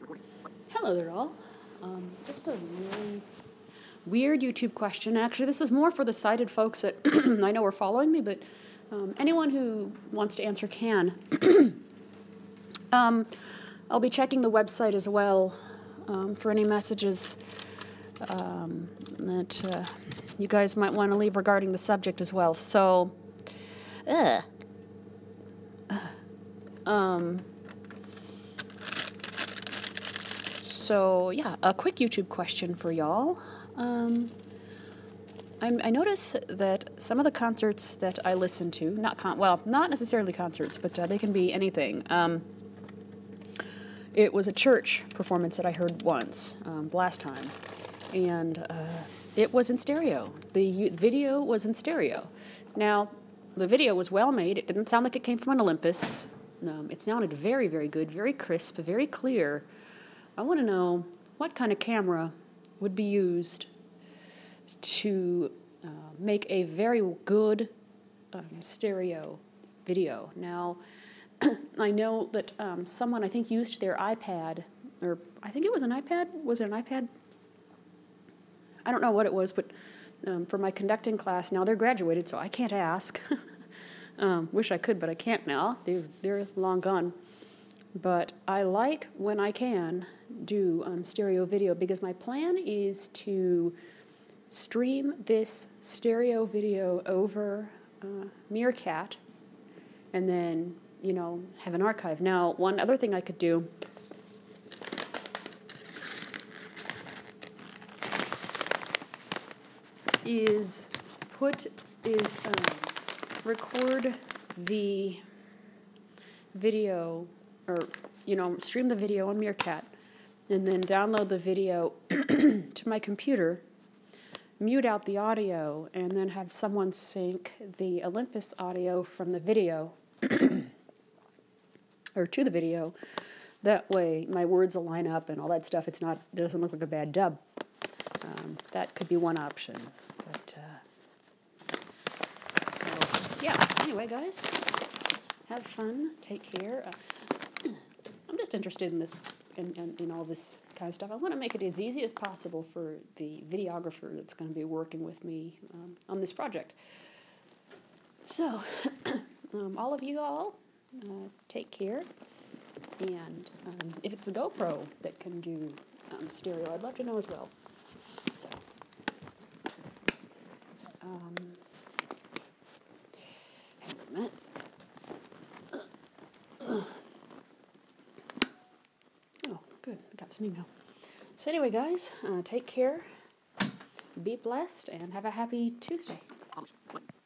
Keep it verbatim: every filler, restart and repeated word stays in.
Hello there all. Um, just a really weird YouTube question. Actually, this is more for the sighted folks that I know are following me, but um, anyone who wants to answer can. um, I'll be checking the website as well um, for any messages um, that uh, you guys might want to leave regarding the subject as well. So, uh, um, so yeah, a quick YouTube question for y'all. Um, I'm, I notice that some of the concerts that I listen to, not con- well, not necessarily concerts, but uh, they can be anything. Um, it was a church performance that I heard once, um, last time, and uh, it was in stereo. The u- video was in stereo. Now, the video was well made. It didn't sound like it came from an Olympus. Um, it sounded very, very good, very crisp, very clear. I want to know what kind of camera would be used to uh, make a very good um, stereo video. Now, I know that um, someone, I think, used their iPad, or I think it was an iPad. Was it an iPad? I don't know what it was, but um, for my conducting class, now they're graduated, so I can't ask. um, wish I could, but I can't now. They're, they're long gone. But I like, when I can, do um, stereo video, because my plan is to stream this stereo video over uh, Meerkat, and then, you know, have an archive. Now, one other thing I could do is put, is um, record the video, or, you know, stream the video on Meerkat, and then download the video to my computer, mute out the audio, and then have someone sync the Olympus audio from the video, or to the video. That way my words will line up and all that stuff. It's not, it doesn't look like a bad dub. Um, that could be one option. But, uh, so, yeah. Anyway, guys, have fun. Take care. Uh, I'm just interested in this, in, in, in all this kind of stuff. I want to make it as easy as possible for the videographer that's going to be working with me um, on this project. So, um, all of you all, uh, take care. And um, if it's the GoPro that can do um, stereo, I'd love to know as well. So, um, hang on a minute. Oh, good. I got some email. So anyway, guys, uh, take care, be blessed, and have a happy Tuesday.